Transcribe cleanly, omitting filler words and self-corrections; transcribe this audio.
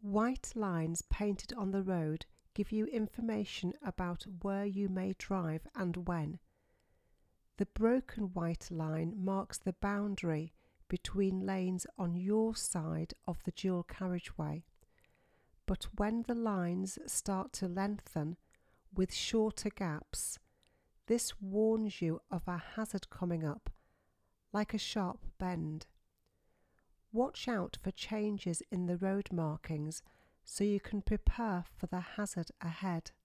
White lines painted on the road give you information about where you may drive and when. The broken white line marks the boundary between lanes on your side of the dual carriageway. But when the lines start to lengthen with shorter gaps, this warns you of a hazard coming up, like a sharp bend. Watch out for changes in the road markings so you can prepare for the hazard ahead.